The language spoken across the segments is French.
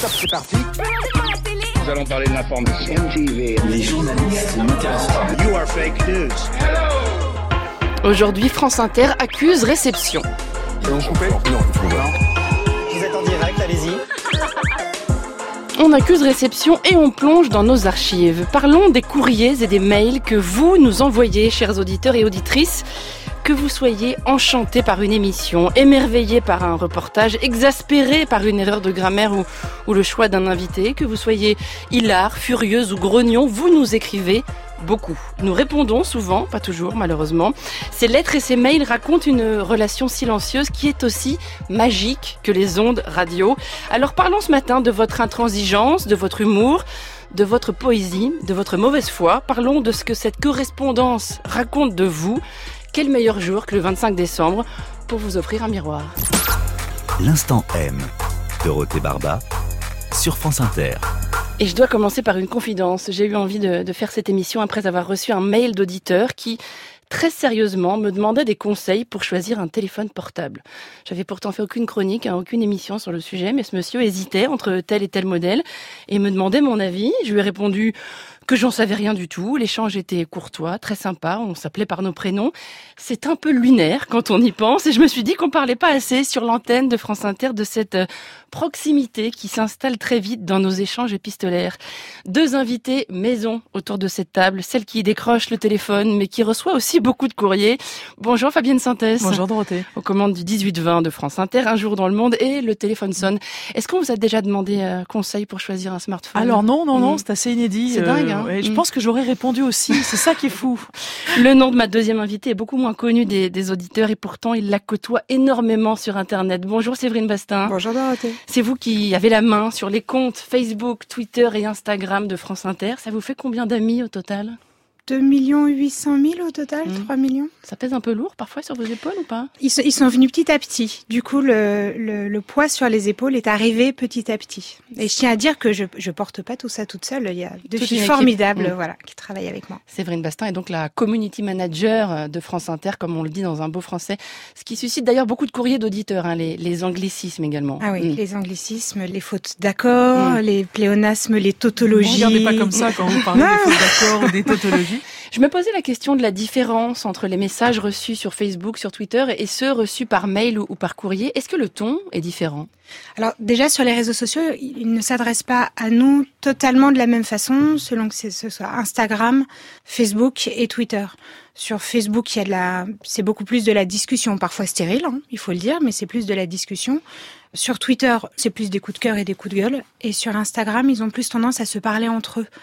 stop, c'est parti. Nous allons parler de l'information. MTV. Les journalistes ne m'intéressent pas. You are fake news. Aujourd'hui, France Inter accuse réception. On couper ? Non, il faut voir. Vous êtes en direct, allez-y. On accuse réception et on plonge dans nos archives. Parlons des courriers et des mails que vous nous envoyez, chers auditeurs et auditrices. Que vous soyez enchantés par une émission, émerveillés par un reportage, exaspérés par une erreur de grammaire ou le choix d'un invité, que vous soyez hilar, furieuse ou grognon, vous nous écrivez beaucoup. Nous répondons souvent, pas toujours malheureusement. Ces lettres et ces mails racontent une relation silencieuse qui est aussi magique que les ondes radio. Alors parlons ce matin de votre intransigeance, de votre humour, de votre poésie, de votre mauvaise foi. Parlons de ce que cette correspondance raconte de vous. Quel meilleur jour que le 25 décembre pour vous offrir un miroir. L'Instant M, Dorothée Barba, sur France Inter. Et je dois commencer par une confidence. J'ai eu envie de faire cette émission après avoir reçu un mail d'auditeur qui, très sérieusement, me demandait des conseils pour choisir un téléphone portable. J'avais pourtant fait aucune chronique, aucune émission sur le sujet, mais ce monsieur hésitait entre tel et tel modèle et me demandait mon avis. Je lui ai répondu que j'en savais rien du tout. L'échange était courtois, très sympa, on s'appelait par nos prénoms. C'est un peu lunaire quand on y pense et je me suis dit qu'on parlait pas assez sur l'antenne de France Inter de cette proximité qui s'installe très vite dans nos échanges épistolaires. Deux invités maison autour de cette table, celle qui décroche le téléphone mais qui reçoit aussi beaucoup de courriers. Bonjour Fabienne Sintès. Bonjour Dorothée. Aux commandes du 18-20 de France Inter, un jour dans le monde et le téléphone sonne. Est-ce qu'on vous a déjà demandé conseil pour choisir un smartphone ? Alors non, c'est assez inédit. C'est dingue, hein. Ouais, je pense que j'aurais répondu aussi, c'est ça qui est fou. Le nom de ma deuxième invitée est beaucoup moins connu des auditeurs et pourtant il la côtoie énormément sur Internet. Bonjour Séverine Bastin. Bonjour Dorothée. C'est vous qui avez la main sur les comptes Facebook, Twitter et Instagram de France Inter. Ça vous fait combien d'amis au total ? 2 800 000 au total, 3 millions. Ça pèse un peu lourd parfois sur vos épaules ou pas ? Ils sont venus petit à petit. Du coup, le poids sur les épaules est arrivé petit à petit. Et je tiens à dire que je porte pas tout ça toute seule. Il y a deux filles formidables qui travaillent avec moi. Séverine Bastin est donc la community manager de France Inter, comme on le dit dans un beau français. Ce qui suscite d'ailleurs beaucoup de courriers d'auditeurs, les anglicismes également. Ah oui, les anglicismes, les fautes d'accord, les pléonasmes, les tautologies. Ne regardez pas comme ça quand vous parlez des fautes d'accord ou des tautologies. Je me posais la question de la différence entre les messages reçus sur Facebook, sur Twitter et ceux reçus par mail ou par courrier. Est-ce que le ton est différent ? Alors déjà sur les réseaux sociaux, ils ne s'adressent pas à nous totalement de la même façon, selon que ce soit Instagram, Facebook et Twitter. Sur Facebook, c'est beaucoup plus de la discussion, parfois stérile, il faut le dire, mais c'est plus de la discussion. Sur Twitter, c'est plus des coups de cœur et des coups de gueule. Et sur Instagram, ils ont plus tendance à se parler entre eux,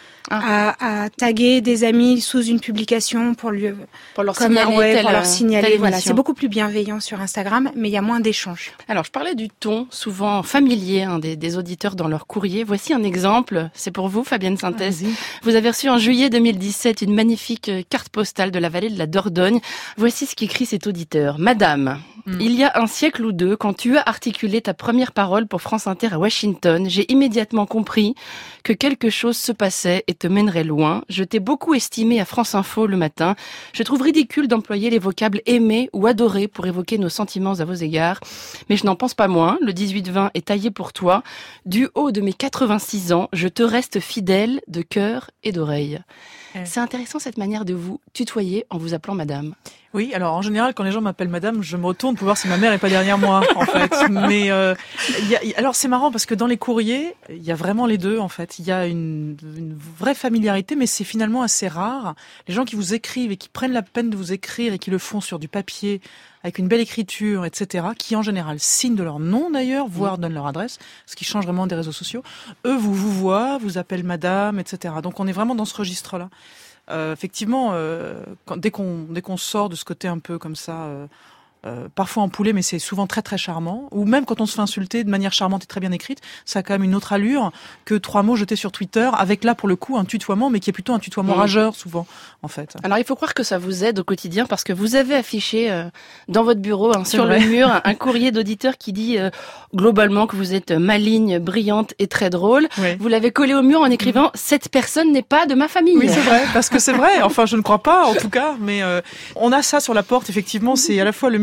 à taguer des amis sous une publication pour leur signaler. Voilà, c'est beaucoup plus bienveillant sur Instagram, mais il y a moins d'échanges. Alors, je parlais du ton, souvent familier des auditeurs dans leur courrier. Voici un exemple. C'est pour vous, Fabienne Sintès. Vous avez reçu en juillet 2017 une magnifique carte postale de la vallée de la Dordogne. Voici ce qu'écrit cet auditeur. Madame, il y a un siècle ou deux, quand tu as articulé ta première parole pour France Inter à Washington, j'ai immédiatement compris que quelque chose se passait et te mènerait loin. Je t'ai beaucoup estimé à France Info le matin. Je trouve ridicule d'employer les vocables aimer ou adorer pour évoquer nos sentiments à vos égards. Mais je n'en pense pas moins. Le 18-20 est taillé pour toi. Du haut de mes 86 ans, je te reste fidèle de cœur et d'oreille. C'est intéressant cette manière de vous tutoyer en vous appelant madame. Oui, alors en général, quand les gens m'appellent madame, je me retourne pour voir si ma mère est pas derrière moi, en fait. Mais alors c'est marrant parce que dans les courriers, il y a vraiment les deux, en fait. Il y a une vraie familiarité, mais c'est finalement assez rare. Les gens qui vous écrivent et qui prennent la peine de vous écrire et qui le font sur du papier, avec une belle écriture, etc., qui en général signent de leur nom d'ailleurs, voire donnent leur adresse, ce qui change vraiment des réseaux sociaux. Eux vous voient, vous appellent madame, etc. Donc on est vraiment dans ce registre-là. Effectivement, dès qu'on sort de ce côté un peu comme ça, parfois empoulé, mais c'est souvent très très charmant, ou même quand on se fait insulter de manière charmante et très bien écrite, ça a quand même une autre allure que 3 mots jetés sur Twitter, avec là pour le coup un tutoiement, mais qui est plutôt un tutoiement rageur souvent, en fait. Alors il faut croire que ça vous aide au quotidien, parce que vous avez affiché dans votre bureau, sur le mur, un courrier d'auditeur qui dit globalement que vous êtes maligne, brillante et très drôle. Oui. Vous l'avez collé au mur en écrivant « Cette personne n'est pas de ma famille ». Oui, c'est vrai, parce que c'est vrai, enfin je ne crois pas en tout cas, mais on a ça sur la porte, effectivement, c'est à la fois le mur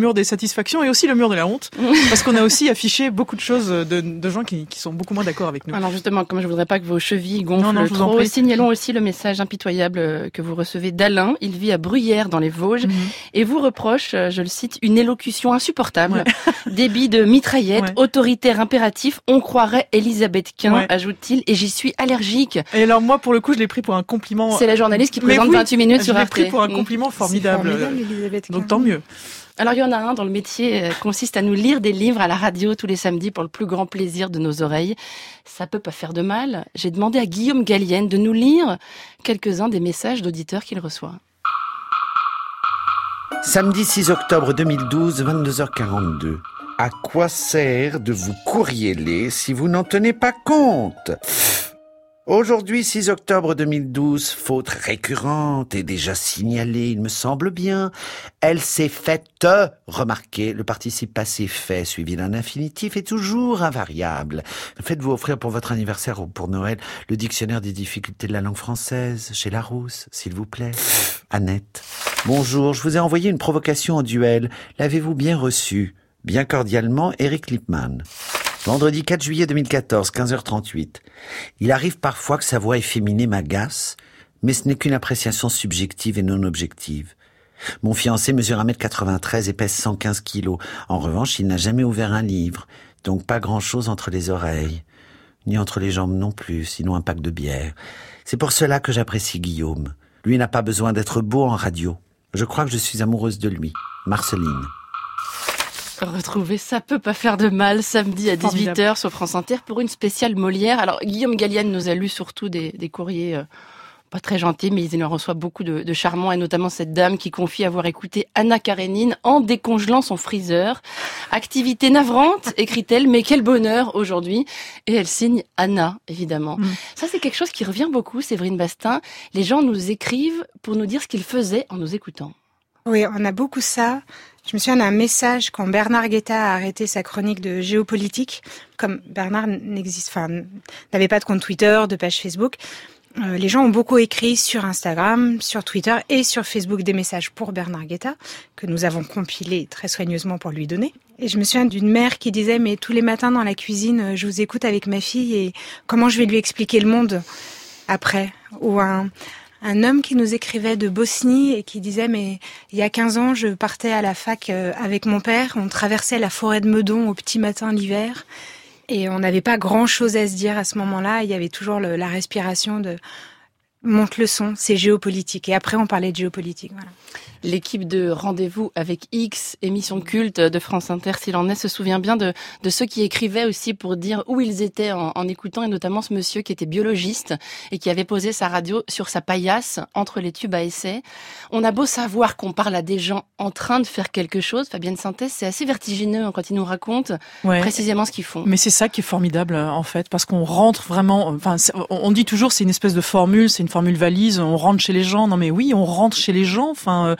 mur des satisfactions et aussi le mur de la honte, parce qu'on a aussi affiché beaucoup de choses de gens qui sont beaucoup moins d'accord avec nous. Alors justement, comme je voudrais pas que vos chevilles gonflent trop, signalons aussi le message impitoyable que vous recevez d'Alain. Il vit à Bruyères dans les Vosges et vous reproche, je le cite, une élocution insupportable, débit de mitraillette, autoritaire impératif, on croirait Elisabeth Quint, ajoute-t-il, et j'y suis allergique. Et alors moi, pour le coup, je l'ai pris pour un compliment. C'est la journaliste qui présente 28 minutes sur Arte. Je l'ai pris pour un compliment formidable. Donc tant mieux. Alors il y en a un dont le métier consiste à nous lire des livres à la radio tous les samedis pour le plus grand plaisir de nos oreilles. Ça peut pas faire de mal. J'ai demandé à Guillaume Gallienne de nous lire quelques-uns des messages d'auditeurs qu'il reçoit. Samedi 6 octobre 2012, 22h42. À quoi sert de vous courrieler si vous n'en tenez pas compte ? Aujourd'hui, 6 octobre 2012, faute récurrente et déjà signalée, il me semble bien. Elle s'est faite remarquer. Le participe passé fait suivi d'un infinitif est toujours invariable. Faites-vous offrir pour votre anniversaire ou pour Noël le dictionnaire des difficultés de la langue française chez Larousse, s'il vous plaît. Annette. Bonjour, je vous ai envoyé une provocation en duel. L'avez-vous bien reçue ? Bien cordialement, Eric Lippmann. Vendredi 4 juillet 2014, 15h38. Il arrive parfois que sa voix efféminée m'agace, mais ce n'est qu'une appréciation subjective et non objective. Mon fiancé mesure 1m93 et pèse 115 kilos. En revanche, il n'a jamais ouvert un livre, donc pas grand-chose entre les oreilles. Ni entre les jambes non plus, sinon un pack de bière. C'est pour cela que j'apprécie Guillaume. Lui n'a pas besoin d'être beau en radio. Je crois que je suis amoureuse de lui. Marceline. Retrouvez Ça peut pas faire de mal samedi à 18h sur France Inter pour une spéciale Molière. Alors Guillaume Gallienne nous a lu surtout des courriers pas très gentils, mais il en reçoit beaucoup de charmants, et notamment cette dame qui confie avoir écouté Anna Karénine en décongelant son freezer. Activité navrante, écrit-elle, mais quel bonheur aujourd'hui. Et elle signe Anna, évidemment. Ça, c'est quelque chose qui revient beaucoup, Séverine Bastin. Les gens nous écrivent pour nous dire ce qu'ils faisaient en nous écoutant. Oui, on a beaucoup ça. Je me souviens d'un message quand Bernard Guetta a arrêté sa chronique de géopolitique. Comme Bernard n'avait pas de compte Twitter, de page Facebook, les gens ont beaucoup écrit sur Instagram, sur Twitter et sur Facebook des messages pour Bernard Guetta, que nous avons compilés très soigneusement pour lui donner. Et je me souviens d'une mère qui disait « Mais tous les matins dans la cuisine, je vous écoute avec ma fille et comment je vais lui expliquer le monde après ?» Ou un homme qui nous écrivait de Bosnie et qui disait « Mais il y a 15 ans, je partais à la fac avec mon père, on traversait la forêt de Meudon au petit matin l'hiver et on n'avait pas grand-chose à se dire à ce moment-là. Il y avait toujours la respiration de « monte le son, c'est géopolitique ». Et après, on parlait de géopolitique, voilà. L'équipe de Rendez-vous avec X, émission culte de France Inter, s'il en est, se souvient bien de ceux qui écrivaient aussi pour dire où ils étaient en écoutant, et notamment ce monsieur qui était biologiste et qui avait posé sa radio sur sa paillasse entre les tubes à essai. On a beau savoir qu'on parle à des gens en train de faire quelque chose, Fabienne Sintès, c'est assez vertigineux quand ils nous racontent précisément ce qu'ils font. Mais c'est ça qui est formidable en fait, parce qu'on rentre vraiment, on dit toujours c'est une espèce de formule, c'est une formule valise, on rentre chez les gens. Non mais oui, on rentre chez les gens,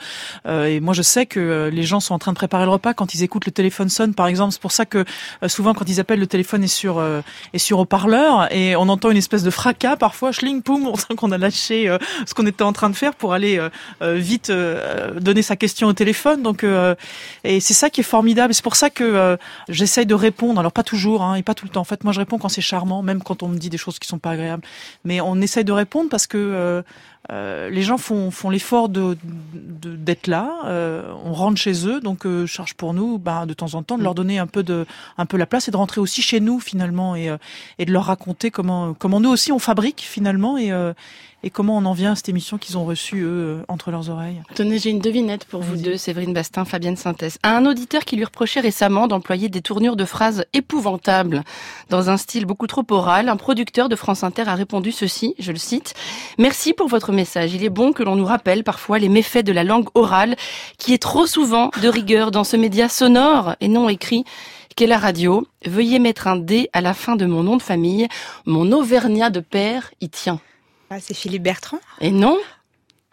et moi je sais que les gens sont en train de préparer le repas quand ils écoutent le téléphone sonne par exemple. C'est pour ça que souvent quand ils appellent, le téléphone est sur haut-parleur et on entend une espèce de fracas parfois, schling poum, on sent qu'on a lâché ce qu'on était en train de faire pour aller vite donner sa question au téléphone. Donc et c'est ça qui est formidable. C'est pour ça que j'essaye de répondre. Alors pas toujours et pas tout le temps. En fait, moi je réponds quand c'est charmant, même quand on me dit des choses qui sont pas agréables. Mais on essaye de répondre parce que les gens font l'effort d'être là. On rentre chez eux, donc charge pour nous, de temps en temps, de leur donner un peu la place et de rentrer aussi chez nous finalement et de leur raconter comment nous aussi on fabrique finalement et comment on en vient à cette émission qu'ils ont reçue, eux, entre leurs oreilles. Tenez, j'ai une devinette pour vous deux, Séverine Bastin, Fabienne Sintès. À un auditeur qui lui reprochait récemment d'employer des tournures de phrases épouvantables dans un style beaucoup trop oral, un producteur de France Inter a répondu ceci, je le cite: « Merci pour votre message. Il est bon que l'on nous rappelle parfois les méfaits de la langue orale, qui est trop souvent de rigueur dans ce média sonore et non écrit qu'est la radio. Veuillez mettre un D à la fin de mon nom de famille. Mon auvergnat de père y tient. » Ah, c'est Philippe Bertrand. Et non.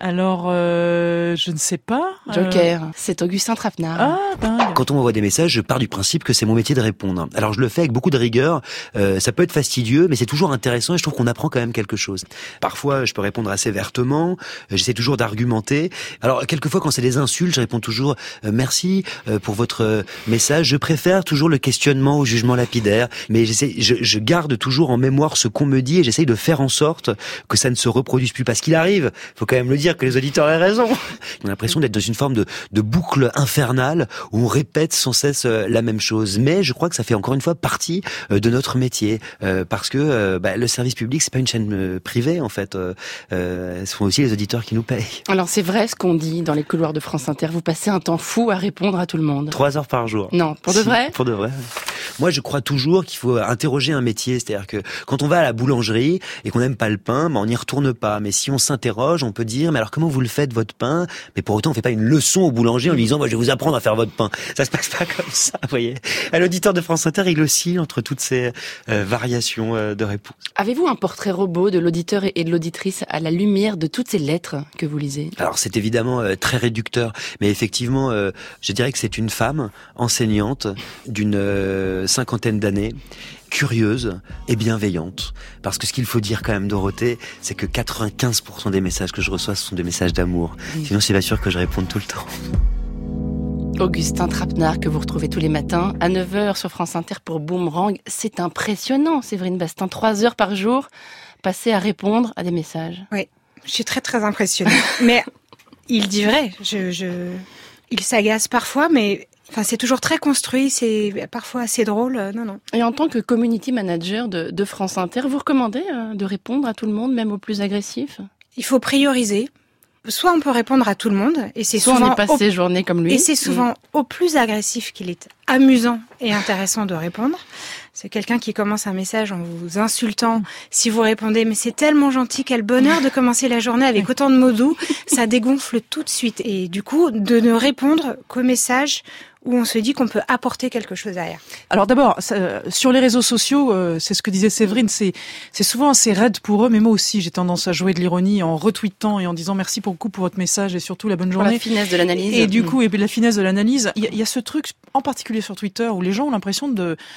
Alors, je ne sais pas. Joker, c'est Augustin Trapenard. Ah, dingue. Quand on m'envoie des messages, je pars du principe que c'est mon métier de répondre. Alors je le fais avec beaucoup de rigueur, ça peut être fastidieux, mais c'est toujours intéressant et je trouve qu'on apprend quand même quelque chose. Parfois, je peux répondre assez vertement, j'essaie toujours d'argumenter. Alors quelquefois, quand c'est des insultes, je réponds toujours merci pour votre message. Je préfère toujours le questionnement au jugement lapidaire, mais je garde toujours en mémoire ce qu'on me dit et j'essaye de faire en sorte que ça ne se reproduise plus. Parce qu'il arrive, faut quand même le dire, que les auditeurs aient raison. On a l'impression d'être dans une forme de boucle infernale où on répète sans cesse la même chose. Mais je crois que ça fait encore une fois partie de notre métier parce que le service public, c'est pas une chaîne privée en fait. Ce sont aussi les auditeurs qui nous payent. Alors c'est vrai ce qu'on dit dans les couloirs de France Inter. Vous passez un temps fou à répondre à tout le monde. 3 heures par jour. Non, pour de vrai ? Pour de vrai. Moi, je crois toujours qu'il faut interroger un métier. C'est-à-dire que quand on va à la boulangerie et qu'on n'aime pas le pain, on n'y retourne pas. Mais si on s'interroge, on peut dire, mais alors comment vous le faites votre pain ? Mais pour autant, on fait pas une leçon au boulanger en lui disant, moi, je vais vous apprendre à faire votre pain. Ça se passe pas comme ça, vous voyez. À l'auditeur de France Inter, il oscille entre toutes ces variations de réponse. Avez-vous un portrait robot de l'auditeur et de l'auditrice à la lumière de toutes ces lettres que vous lisez ? Alors, c'est évidemment très réducteur, mais effectivement, je dirais que c'est une femme enseignante d'une 50aine d'années, curieuse et bienveillante. Parce que ce qu'il faut dire quand même, Dorothée, c'est que 95% des messages que je reçois, ce sont des messages d'amour. Sinon, c'est pas sûr que je réponde tout le temps. Augustin Trapenard, que vous retrouvez tous les matins à 9h sur France Inter pour Boomerang. C'est impressionnant, Séverine Bastin. 3 heures par jour passées à répondre à des messages. Oui, je suis très très impressionnée. Mais il dit vrai. Il s'agace parfois, mais c'est toujours très construit, c'est parfois assez drôle. Non. Et en tant que community manager de France Inter, vous recommandez de répondre à tout le monde, même aux plus agressifs ? Il faut prioriser. Soit on peut répondre à tout le monde, et c'est soit souvent on est passé journée comme lui. Et c'est souvent au plus agressif qu'il est amusant et intéressant de répondre. C'est quelqu'un qui commence un message en vous insultant. Si vous répondez, mais c'est tellement gentil, quel bonheur de commencer la journée avec autant de mots doux, ça dégonfle tout de suite. Et du coup, de ne répondre qu'aux messages où on se dit qu'on peut apporter quelque chose derrière. Alors d'abord, sur les réseaux sociaux, c'est ce que disait Séverine, c'est souvent assez raide pour eux, mais moi aussi j'ai tendance à jouer de l'ironie en retweetant et en disant merci beaucoup pour votre message et surtout la bonne journée. Pour la finesse de l'analyse. Et du coup, et puis la finesse de l'analyse, il y a ce truc, en particulier sur Twitter, où les gens ont l'impression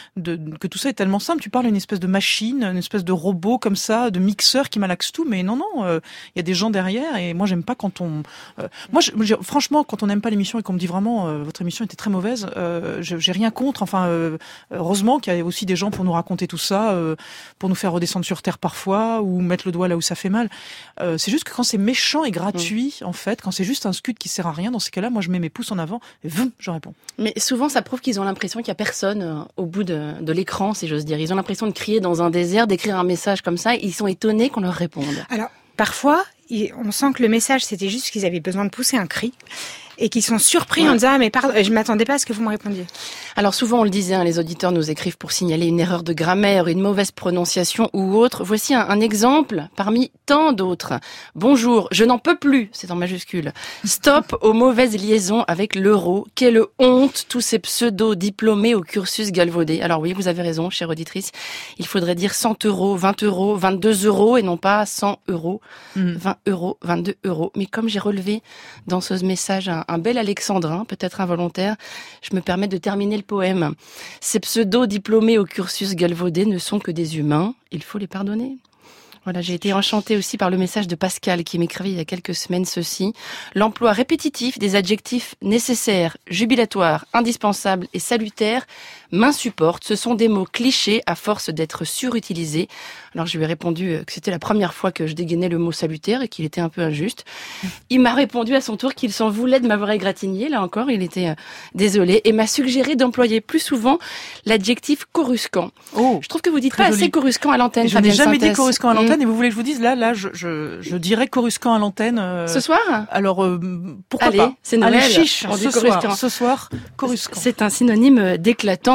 que tout ça est tellement simple. Tu parles à une espèce de machine, une espèce de robot comme ça, de mixeur qui malaxe tout, mais non, il y a des gens derrière et moi j'aime pas quand on... franchement, quand on n'aime pas l'émission et qu'on me dit vraiment votre émission était très mauvaise, j'ai rien contre. Heureusement qu'il y a aussi des gens pour nous raconter tout ça, pour nous faire redescendre sur terre parfois ou mettre le doigt là où ça fait mal. C'est juste que quand c'est méchant et gratuit, en fait, quand c'est juste un scud qui sert à rien, dans ces cas-là, moi je mets mes pouces en avant et je réponds. Mais souvent, ça prouve qu'ils ont l'impression qu'il y a personne au bout de l'écran, si j'ose dire. Ils ont l'impression de crier dans un désert, d'écrire un message comme ça. Ils sont étonnés qu'on leur réponde. Alors, parfois, on sent que le message, c'était juste qu'ils avaient besoin de pousser un cri. Et qui sont surpris en disant « Ah mais pardon, je m'attendais pas à ce que vous me répondiez ». Alors souvent on le disait, les auditeurs nous écrivent pour signaler une erreur de grammaire, une mauvaise prononciation ou autre. Voici un exemple parmi tant d'autres. « Bonjour, je n'en peux plus », c'est en majuscule. « Stop aux mauvaises liaisons avec l'euro. Quelle honte, tous ces pseudo-diplômés au cursus galvaudé. » Alors oui, vous avez raison, chère auditrice, il faudrait dire 100 €, 20 €, 22 € et non pas 100 €, 20 €, 22 €. Mais comme j'ai relevé dans ce message un bel alexandrin, peut-être involontaire, je me permets de terminer le poème. Ces pseudo-diplômés au cursus galvaudé ne sont que des humains, il faut les pardonner. Voilà, j'ai été enchantée aussi par le message de Pascal qui m'écrivait il y a quelques semaines ceci. L'emploi répétitif des adjectifs nécessaires, jubilatoires, indispensables et salutaires m'insupporte. Ce sont des mots clichés à force d'être surutilisés. Alors je lui ai répondu que c'était la première fois que je dégainais le mot salutaire et qu'il était un peu injuste. Il m'a répondu à son tour qu'il s'en voulait de m'avoir égratigné. Là encore, il était désolé et m'a suggéré d'employer plus souvent l'adjectif coruscant. Oh, je trouve que vous dites pas assez coruscant à l'antenne. Je n'ai jamais dit coruscant à l'antenne et vous voulez que je vous dise là je dirais coruscant à l'antenne. Ce soir ? Alors pourquoi Allez, pas ? C'est Noël. Allez, chiche, ce soir, coruscant. C'est un synonyme d'éclatant.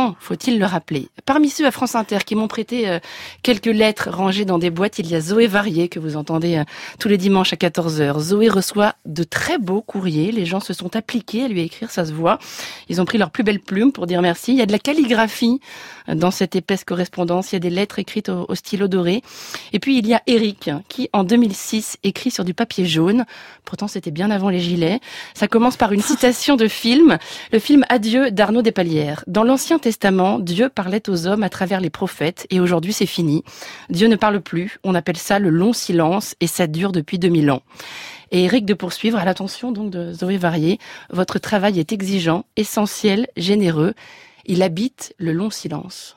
Pourtant, faut-il le rappeler, parmi ceux à France Inter qui m'ont prêté quelques lettres rangées dans des boîtes, il y a Zoé Varier que vous entendez tous les dimanches à 14h. Zoé reçoit de très beaux courriers. Les gens se sont appliqués à lui écrire, ça se voit. Ils ont pris leurs plus belles plumes pour dire merci. Il y a de la calligraphie dans cette épaisse correspondance. Il y a des lettres écrites au stylo doré. Et puis, il y a Eric qui, en 2006, écrit sur du papier jaune. Pourtant, c'était bien avant les gilets. Ça commence par une citation de film, le film Adieu d'Arnaud Despalières. Dans l'Ancien Testament, Dieu parlait aux hommes à travers les prophètes et aujourd'hui c'est fini. Dieu ne parle plus, on appelle ça le long silence et ça dure depuis 2000 ans. Et Eric de poursuivre, à l'attention donc de Zoé Varier, votre travail est exigeant, essentiel, généreux. Il habite le long silence.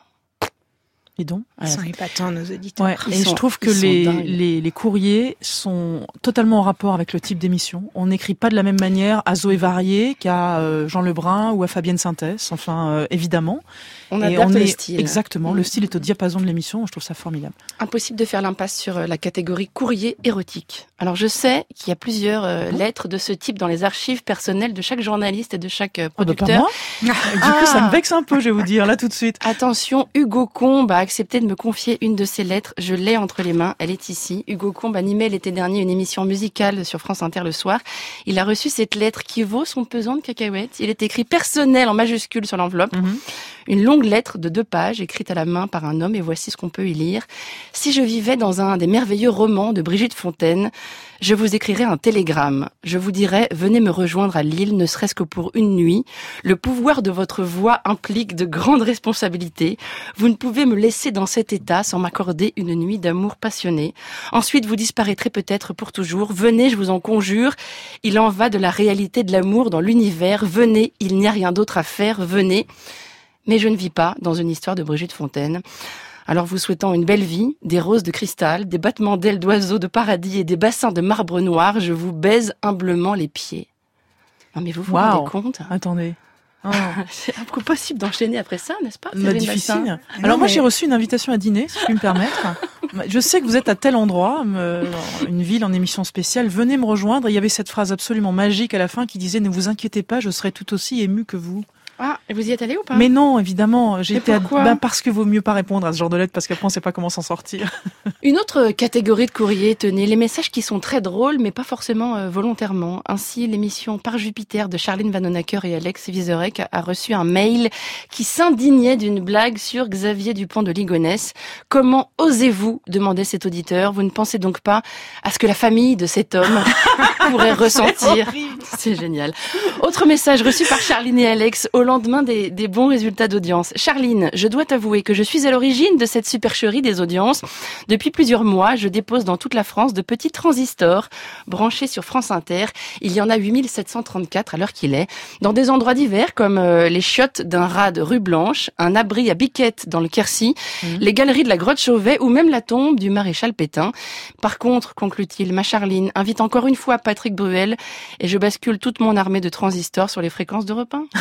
Et donc, ils sont épatants, nos auditeurs. Ouais, et je trouve que les courriers sont totalement en rapport avec le type d'émission. On n'écrit pas de la même manière à Zoé Varier qu'à Jean Lebrun ou à Fabienne Sintès. Enfin, évidemment. On adapte le style. Exactement. Le style est au diapason de l'émission. Je trouve ça formidable. Impossible de faire l'impasse sur la catégorie courrier érotique. Alors, je sais qu'il y a plusieurs lettres de ce type dans les archives personnelles de chaque journaliste et de chaque producteur. Du coup, ça me vexe un peu, je vais vous dire, là, tout de suite. Attention, Hugo Combe a accepté de me confier une de ses lettres. Je l'ai entre les mains. Elle est ici. Hugo Combe animait l'été dernier une émission musicale sur France Inter le soir. Il a reçu cette lettre qui vaut son pesant de cacahuètes. Il est écrit personnel en majuscule sur l'enveloppe. Une longue lettre de 2 pages écrite à la main par un homme et voici ce qu'on peut y lire. Si je vivais dans un des merveilleux romans de Brigitte Fontaine, je vous écrirais un télégramme. Je vous dirais, venez me rejoindre à Lille, ne serait-ce que pour une nuit. Le pouvoir de votre voix implique de grandes responsabilités. Vous ne pouvez me laisser dans cet état sans m'accorder une nuit d'amour passionné. Ensuite, vous disparaîtrez peut-être pour toujours. Venez, je vous en conjure. Il en va de la réalité de l'amour dans l'univers. Venez, il n'y a rien d'autre à faire. Venez. Mais je ne vis pas dans une histoire de Brigitte Fontaine. Alors vous souhaitant une belle vie, des roses de cristal, des battements d'ailes d'oiseaux de paradis et des bassins de marbre noir, je vous baise humblement les pieds. Non mais vous vous rendez compte? Attendez. Oh. C'est impossible d'enchaîner après ça, n'est-ce pas? Difficile. Alors moi j'ai reçu une invitation à dîner, si je puis me permettre. Je sais que vous êtes à tel endroit, une ville en émission spéciale, venez me rejoindre. Et il y avait cette phrase absolument magique à la fin qui disait « Ne vous inquiétez pas, je serai tout aussi ému que vous ». Ah, et vous y êtes allé ou pas? Mais non, évidemment. Parce que vaut mieux pas répondre à ce genre de lettre, parce qu'après on sait pas comment s'en sortir. Une autre catégorie de courrier, tenez, les messages qui sont très drôles, mais pas forcément volontairement. Ainsi, l'émission Par Jupiter de Charline Vanhoenacker et Alex Vizorek a reçu un mail qui s'indignait d'une blague sur Xavier Dupont de Ligonnès. Comment osez-vous, demandait cet auditeur, vous ne pensez donc pas à ce que la famille de cet homme pourrait ressentir? C'est génial. Autre message reçu par Charline et Alex au lendemain des bons résultats d'audience. Charline, je dois t'avouer que je suis à l'origine de cette supercherie des audiences. Depuis plusieurs mois, je dépose dans toute la France de petits transistors branchés sur France Inter. Il y en a 8734 à l'heure qu'il est, dans des endroits divers comme les chiottes d'un rade rue Blanche, un abri à Biquette dans le Quercy, les galeries de la Grotte Chauvet ou même la tombe du maréchal Pétain. Par contre, conclut-il, ma Charline invite encore une fois Patrick Bruel et je bascule toute mon armée de transistors sur les fréquences d'Europe 1.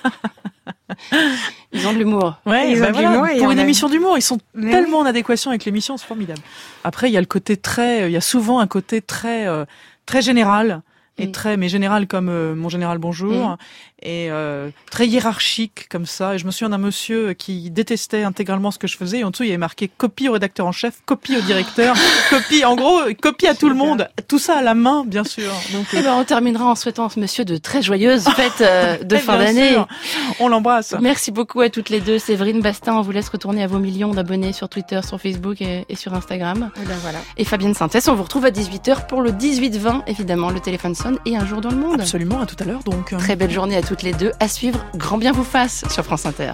Ils ont de l'humour. Ouais, ils ont de l'humour. Pour une émission d'humour, ils sont tellement en adéquation avec l'émission, c'est formidable. Après, il y a le côté il y a souvent un côté très général. Et mais général comme mon général bonjour, et très hiérarchique comme ça. Et je me souviens d'un monsieur qui détestait intégralement ce que je faisais. Et en dessous, il y avait marqué copie au rédacteur en chef, copie au directeur, copie, en gros, copie à tout le monde. Tout ça à la main, bien sûr. Donc, on terminera en souhaitant à ce monsieur de très joyeuses fêtes de fin d'année. Sûr. On l'embrasse. Merci beaucoup à toutes les deux. Séverine Bastin, on vous laisse retourner à vos millions d'abonnés sur Twitter, sur Facebook et sur Instagram. Et ben voilà. Et Fabienne Sintès, on vous retrouve à 18h pour le 18-20, évidemment, le téléphone sonne et un jour dans le monde. Absolument, à tout à l'heure donc. Très belle journée à toutes les deux. À suivre, grand bien vous fasse sur France Inter.